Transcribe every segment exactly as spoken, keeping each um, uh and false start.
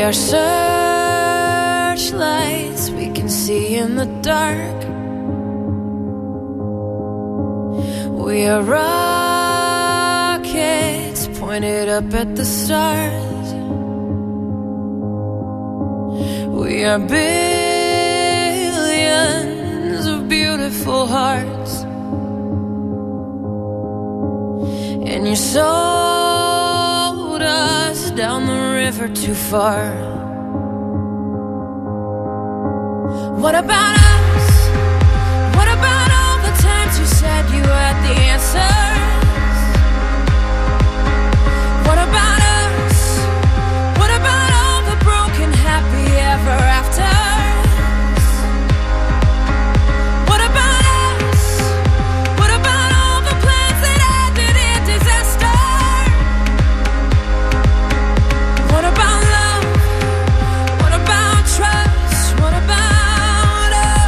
are searchlights we can see in the dark. We are rockets pointed up at the stars. We are billions of beautiful hearts. And you sold us down the river too far. What about us? What about all the times you said you had the answers? What about us? What about all the broken happy ever afters? What about us? What about all the plans that ended in disaster? What about love? What about trust? What about us?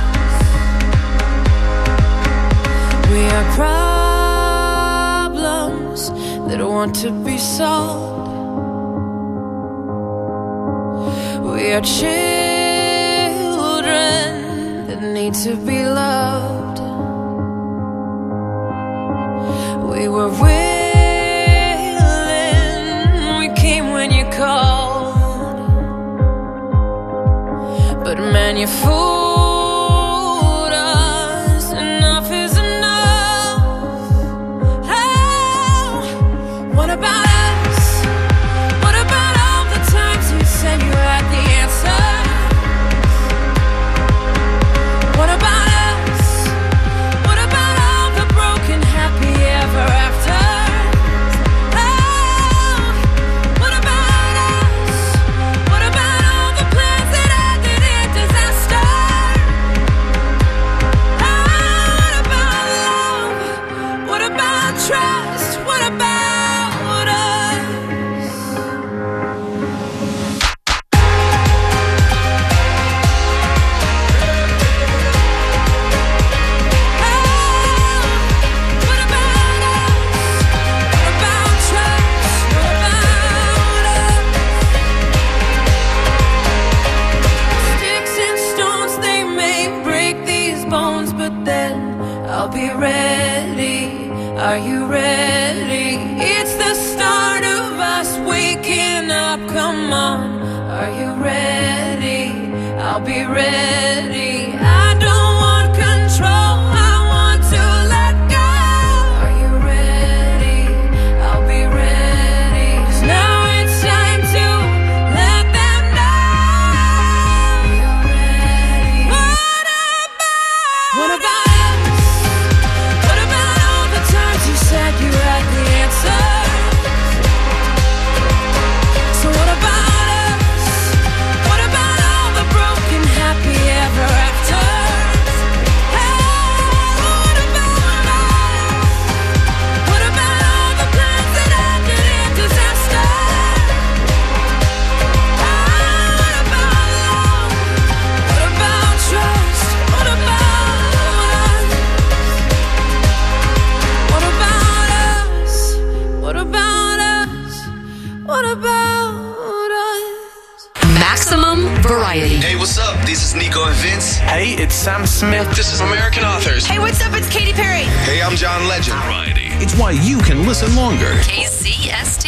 We are problems that want to be solved. We are children that need to be loved. We were willing, we came when you called. But man, you fooled us. Enough is enough. Oh, what about us? What about all the times you said you had the answers? What about us? What about all the broken happy ever afters? Oh, what about us? What about all the plans that ended in disaster? Oh, what about love? What about trust? What about us? What about us? What about trust? What about us? Sticks and stones, they may break these bones, but then I'll be ready. Are you ready? It's the start of us waking up. Come on, are you ready? I'll be ready. I don't want control, I want to let go. Are you ready? I'll be ready. 'Cause now it's time to let them know. You're ready. What about? What about us? What about all the times you said you had the answers? So what about us? What about all the broken happy ever afters? Hey, what about us? What about all the plans that ended in disaster? Oh, what about love? What about trust? What about us? What about us? What about us? What about us? Maximum Variety. Hey, what's up? This is Nico and Vince. Hey, it's Sam Smith. This is American Authors. Hey, what's up? It's Katy Perry. Hey, I'm John Legend. Variety. It's why you can listen longer. K C S T.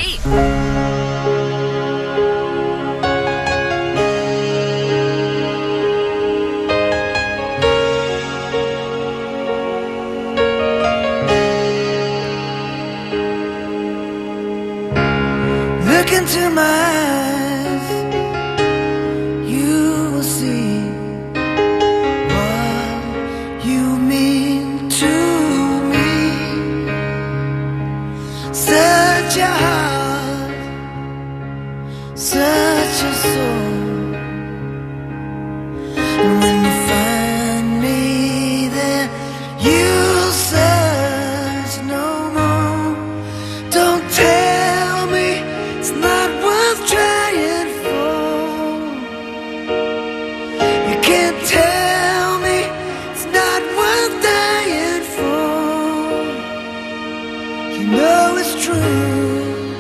Look into my eyes, you will see what you mean to me. Such a heart, such a soul. And when you find me there, you'll search no more. Don't tell me it's not worth trying for. You can't tell me it's not worth dying for. You know it's true.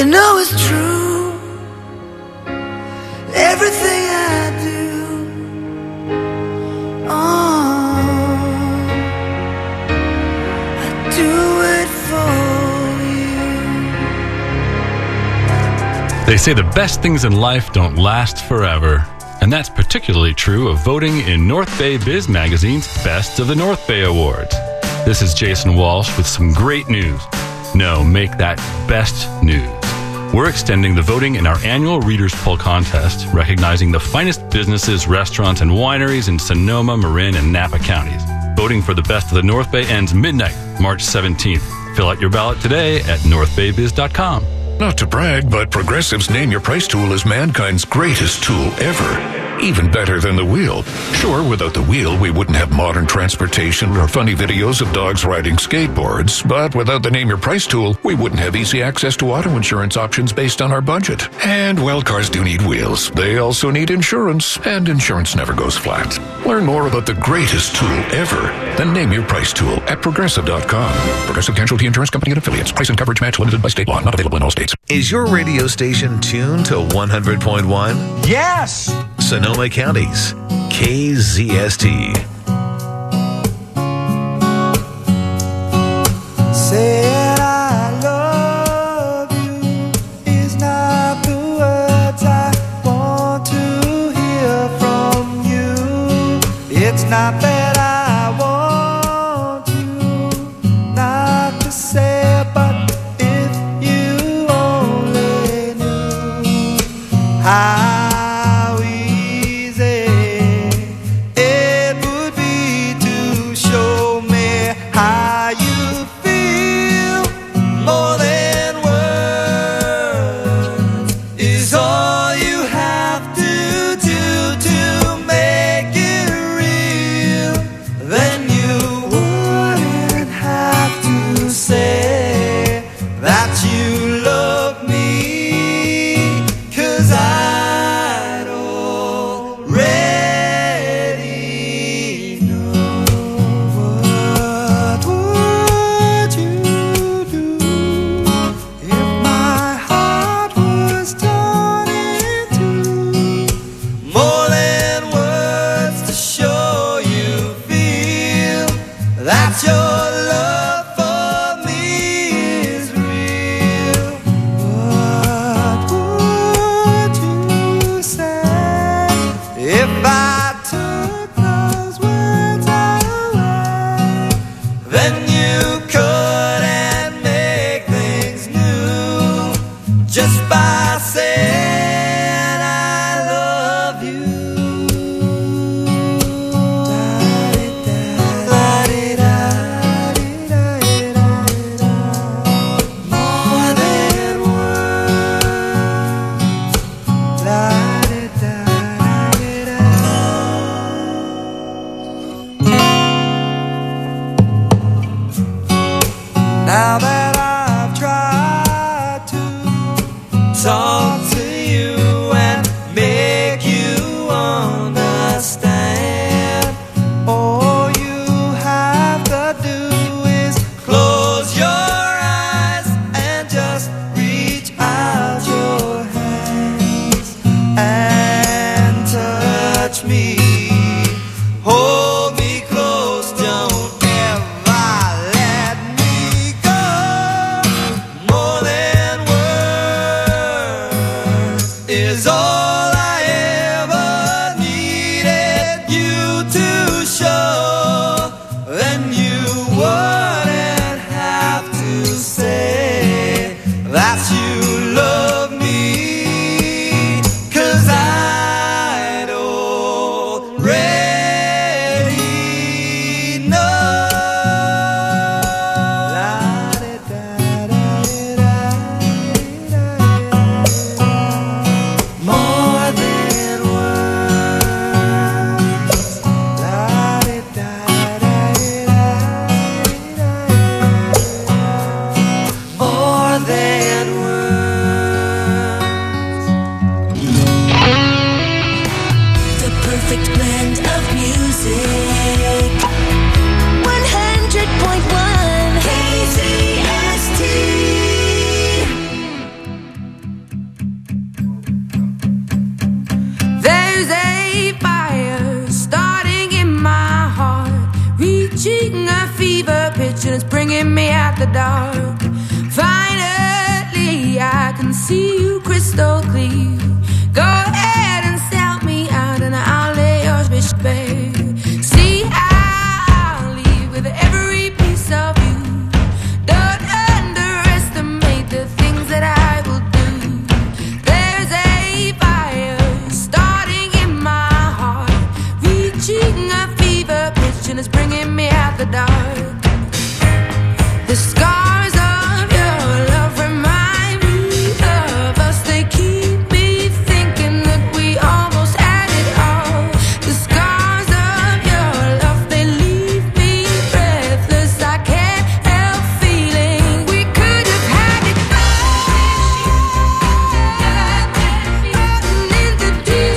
You know it's true. Everything I do, oh, I do it for you. They say the best things in life don't last forever. And that's particularly true of voting in North Bay Biz Magazine's Best of the North Bay Awards. This is Jason Walsh with some great news. No, make that best news. We're extending the voting in our annual Readers' Poll contest, recognizing the finest businesses, restaurants, and wineries in Sonoma, Marin, and Napa counties. Voting for the Best of the North Bay ends midnight, March seventeenth. Fill out your ballot today at north bay biz dot com. Not to brag, but Progressive's Name Your Price tool is mankind's greatest tool ever. Even better than the wheel. Sure, without the wheel, we wouldn't have modern transportation or funny videos of dogs riding skateboards. But without the Name Your Price tool, we wouldn't have easy access to auto insurance options based on our budget. And, well, cars do need wheels. They also need insurance, and insurance never goes flat. Learn more about the greatest tool ever, the Name Your Price tool at progressive dot com. Progressive Casualty Insurance Company and Affiliates. Price and coverage match limited by state law. Not available in all states. Is your radio station tuned to one hundred point one? Yes! Sonoma County's K Z S T. Said I love you is not the words I want to hear from you. It's not that I want you not to say, but if you only knew how now that I've tried to talk to you and make you understand, all you have to do is close your eyes and just reach out your hands and touch me. Hold me close, don't ever let me go. More than words is all I ever needed you to show. Then you were reaching a fever pitch and it's bringing me out the dark. Finally, I can see you crystal clear. Go ahead and sell me out and I'll lay your bitch bare. See, I'll leave with every piece of you. Don't underestimate the things that I will do. There's a fire starting in my heart, reaching a fever pitch and it's bringing me out the dark. The scars of your love remind me of us. They keep me thinking that we almost had it all. The scars of your love, they leave me breathless. I can't help feeling we could have had it all. In the deep,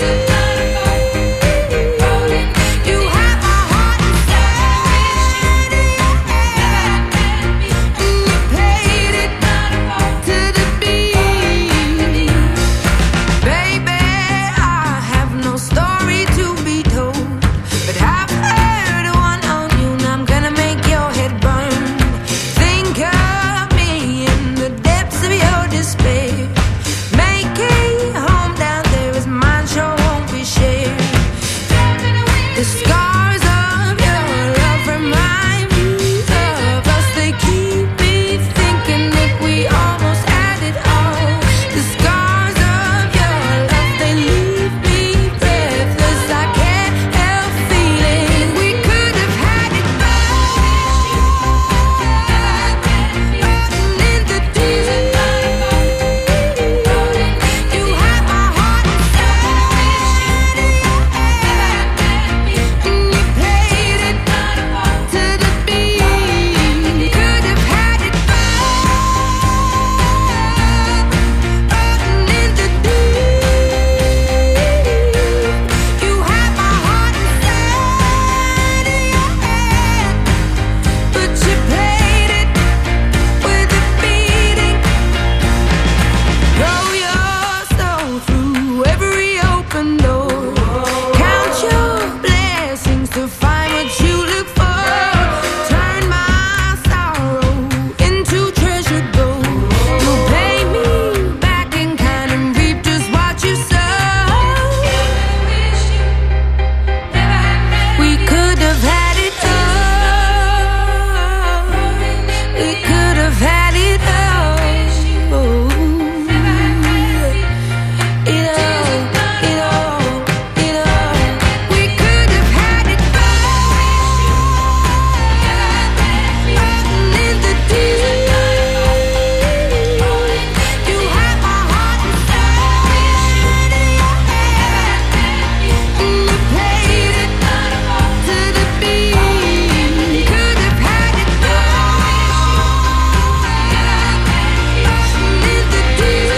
you have my heart inside, and you played it to the beat. Baby, I have no story to be told, but I've heard one on you and I'm gonna make your head burn. Think of me in the depths of your despair. Make a home down there as mine sure won't be shared. The scars of your love remind me of us. They keep me thinking that we almost had it all. The scars of your love, they leave me breathless. I can't help feeling we could have had it all. In the deep, you have my heart inside, and you played it to the beat. Could have had it all. In the deep, you have my heart inside, but you played it with a beating. Throw your soul through every open door. Count your blessings to find what you look for. Turn my sorrow into treasure gold. You'll pay me back in kind and reap just what you sow. We could have had it all. We could have had it all. It all, it all, it all. We could have had it all. In the deep, you have my heart inside, and you played it to the beat. Could have had it all. In the deep,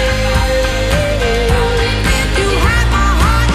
you have my heart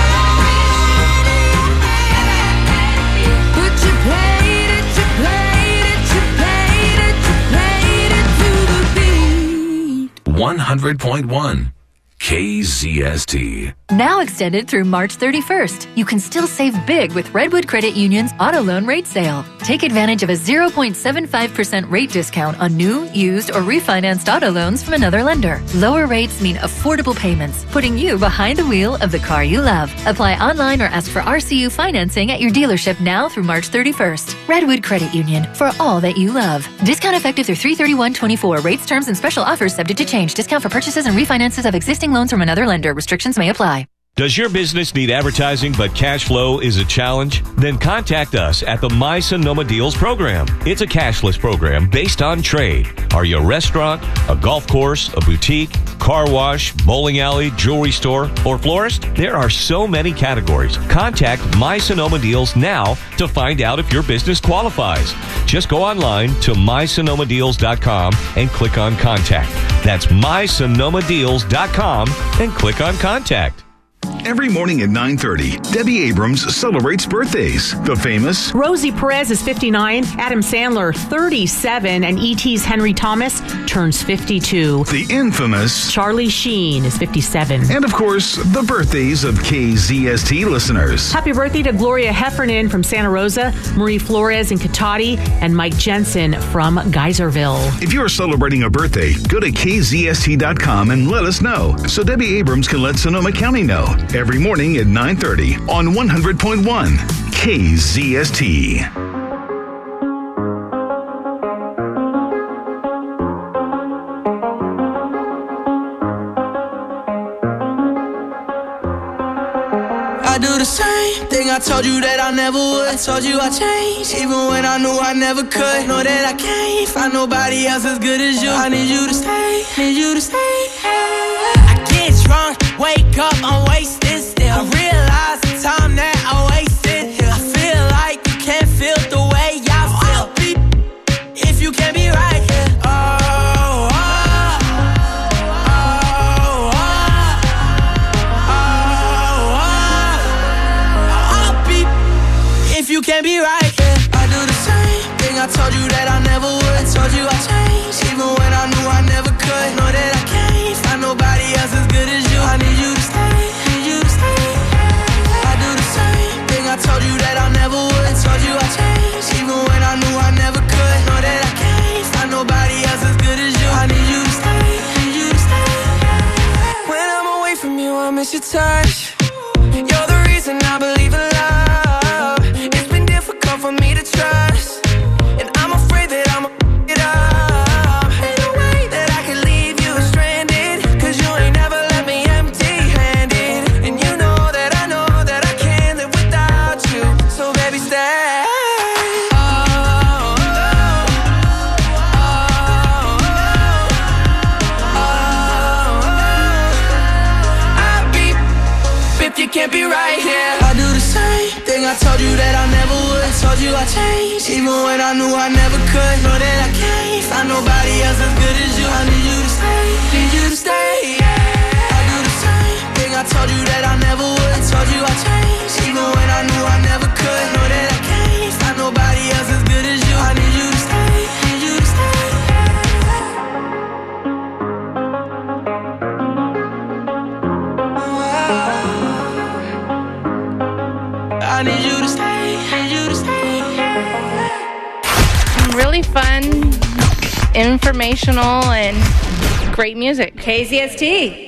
inside, but you played it, you played it, you played it, you played it to the beat. one hundred point one K Z S T. Now extended through March thirty-first, you can still save big with Redwood Credit Union's auto loan rate sale. Take advantage of a zero point seven five percent rate discount on new, used, or refinanced auto loans from another lender. Lower rates mean affordable payments, putting you behind the wheel of the car you love. Apply online or ask for R C U financing at your dealership now through March thirty-first. Redwood Credit Union, for all that you love. Discount effective through three thirty-one twenty-four. Rates, terms, and special offers subject to change. Discount for purchases and refinances of existing loans from another lender. Restrictions may apply. Does your business need advertising but cash flow is a challenge? Then contact us at the My Sonoma Deals program. It's a cashless program based on trade. Are you a restaurant, a golf course, a boutique, car wash, bowling alley, jewelry store, or florist? There are so many categories. Contact My Sonoma Deals now to find out if your business qualifies. Just go online to my sonoma deals dot com and click on Contact. That's my sonoma deals dot com and click on Contact. Every morning at nine thirty, Debbie Abrams celebrates birthdays. The famous Rosie Perez is fifty-nine, Adam Sandler thirty-seven, and E T's Henry Thomas turns fifty-two. The infamous Charlie Sheen is fifty-seven. And of course, the birthdays of K Z S T listeners. Happy birthday to Gloria Heffernan from Santa Rosa, Marie Flores in Cotati, and Mike Jensen from Geyserville. If you're celebrating a birthday, go to K Z S T dot com and let us know so Debbie Abrams can let Sonoma County know. Every morning at nine thirty on one hundred point one K Z S T. I do the same thing I told you that I never would. I told you I changed, even when I knew I never could. Know that I can't find nobody else as good as you. I need you to stay, need you to stay. I get drunk, wake up, I'm wasted still. I realize the time that I wasted here. I feel like you can't feel the way I feel. I'll be if you can't be right here. Oh, oh, oh, oh, oh, oh. I'll be if you can't be right here. I do the same thing I told you that I never would. I told you I changed, even when I knew I never could. Know that I can't find nobody else as good as you. I need you to stay, need you to stay. I do the same thing I told you that I never would. I told you I changed, even when I knew I never could. Know that I can't find nobody else as good as you. I need you to stay, need you to stay. When I'm away from you, I miss your touch. You're the reason I believe in love. It's been difficult for me to trust, and I'm afraid that I'm a it up. Ain't no way that I can leave you stranded, cause you ain't never left me empty-handed. And you know that I know that I can't live without you. So baby, stay. Oh, oh, oh, oh, oh. I'll be if you can't be right here. I do the same thing I told you that I never would. I told you I changed, even when I knew I never could. Know that I can't find nobody else as good as you. I need you to stay, need you to stay. I do the same thing I told you that I never would. I told you I changed, even when I knew I never could. Know that I can't find nobody else as good as you. I need you to stay, need you to stay. I need you to stay, need you to stay. Really fun, informational, and great music. K Z S T.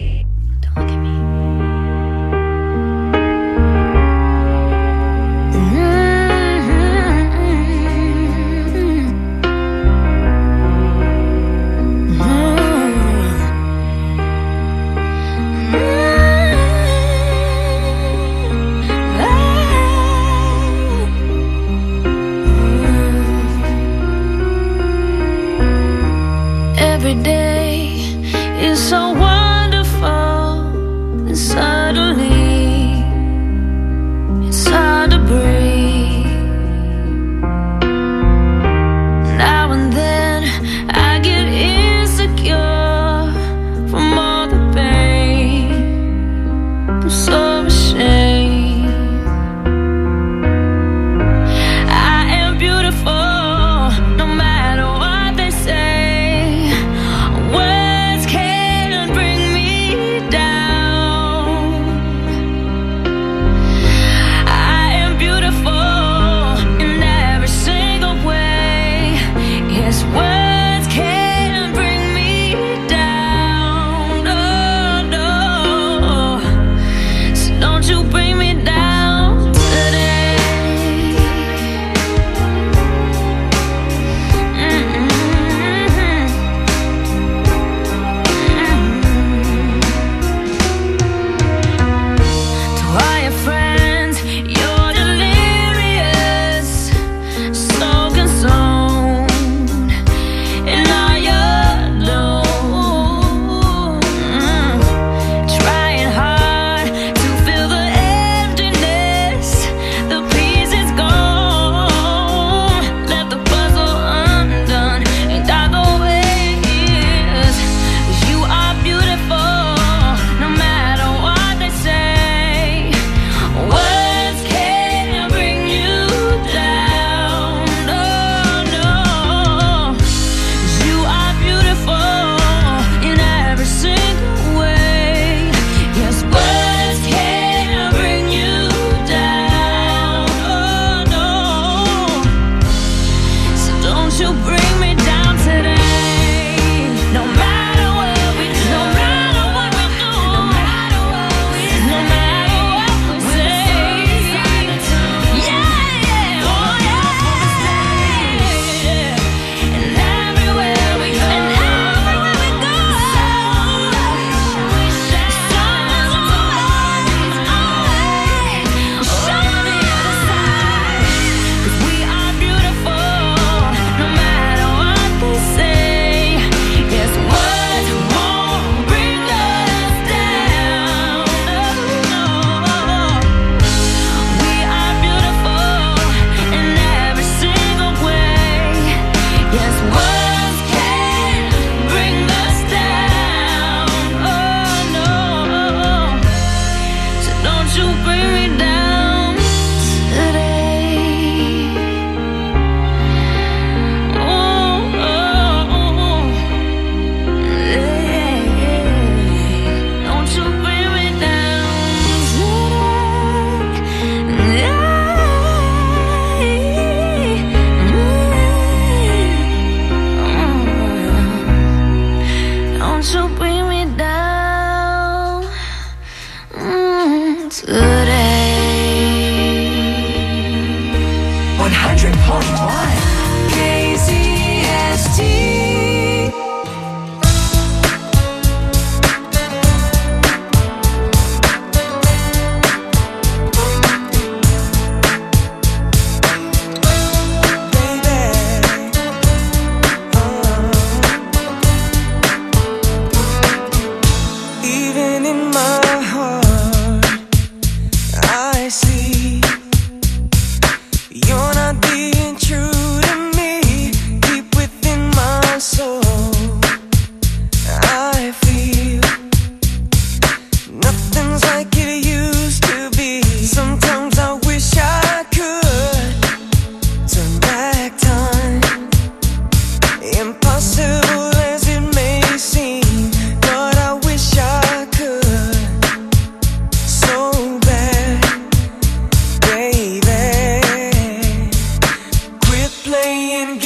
Every day is so wonderful.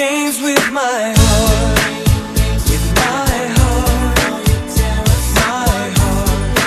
games with my heart. With my heart. My heart.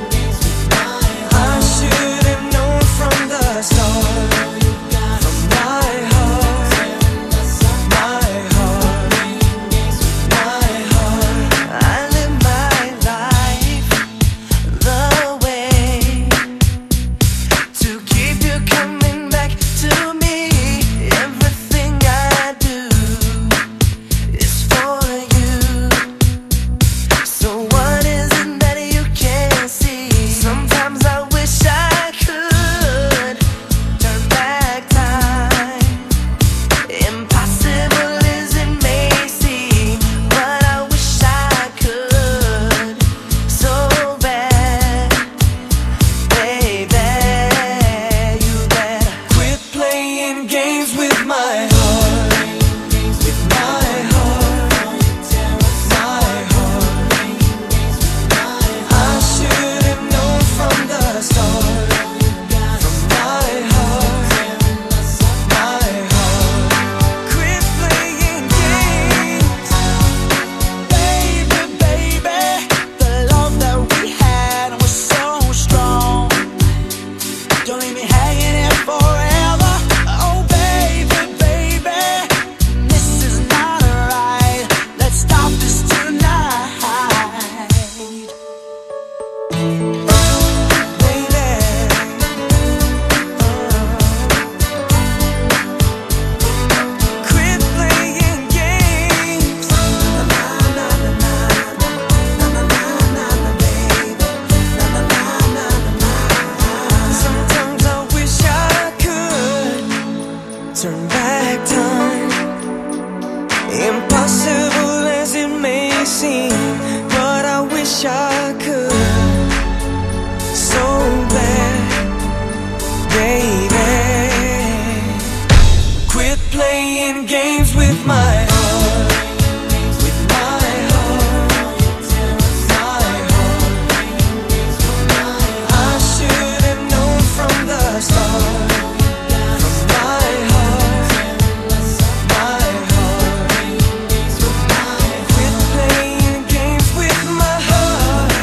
I should have known from the start. From my heart. My heart. My heart. I live my life the way to keep you coming back to me. Everything I do is for you. So what is it that you can't see? Sometimes I wish I could turn back time. Impossible as it may seem, but I wish I could so bad. Baby, you better quit playing games with my heart. With my heart. My heart. I should have known from the start. From my heart. My heart. Quit playing games. Baby, baby, the love that we had was so strong. Don't leave me hanging here forever. Oh, baby, baby, this is not right. Let's stop this tonight. Baby, quit playing games. Na, na, na, na, na, na, na, na, na, baby. Na, na, na, na, na, na. Sometimes I wish I could turn back time. Impossible as it may seem, but I wish I could so bad, baby. Quit playing games with my heart. With my heart. My heart. I should have known from the start. From my heart. My heart. Quit playing games with my heart.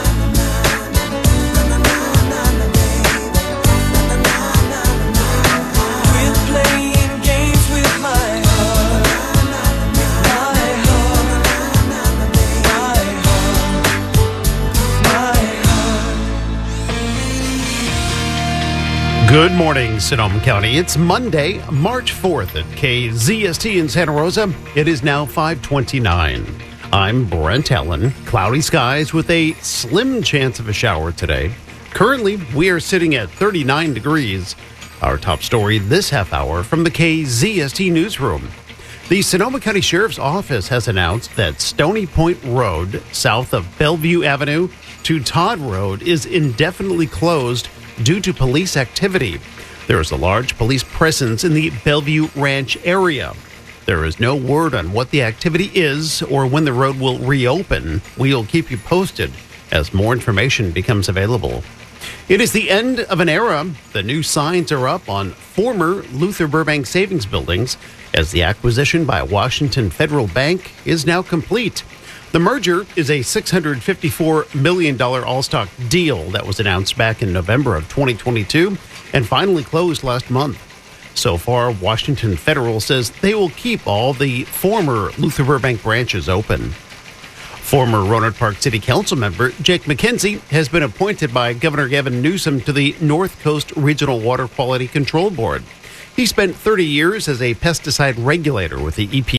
Quit playing games with my heart. My heart. My heart. Good morning, Sonoma County. It's Monday, March fourth at K Z S T in Santa Rosa. It is now five twenty-nine. I'm Brent Allen. Cloudy skies with a slim chance of a shower today. Currently, we are sitting at thirty-nine degrees. Our top story this half hour from the K Z S T newsroom. The Sonoma County Sheriff's Office has announced that Stony Point Road, south of Bellevue Avenue to Todd Road, is indefinitely closed due to police activity. There is a large police presence in the Bellevue Ranch area. There is no word on what the activity is or when the road will reopen. We'll keep you posted as more information becomes available. It is the end of an era. The new signs are up on former Luther Burbank Savings Buildings as the acquisition by Washington Federal Bank is now complete. The merger is a six hundred fifty-four million dollars all-stock deal that was announced back in November of twenty twenty-two and finally closed last month. So far, Washington Federal says they will keep all the former Luther Burbank branches open. Former Rohnert Park City Council member Jake McKenzie has been appointed by Governor Gavin Newsom to the North Coast Regional Water Quality Control Board. He spent thirty years as a pesticide regulator with the E P A.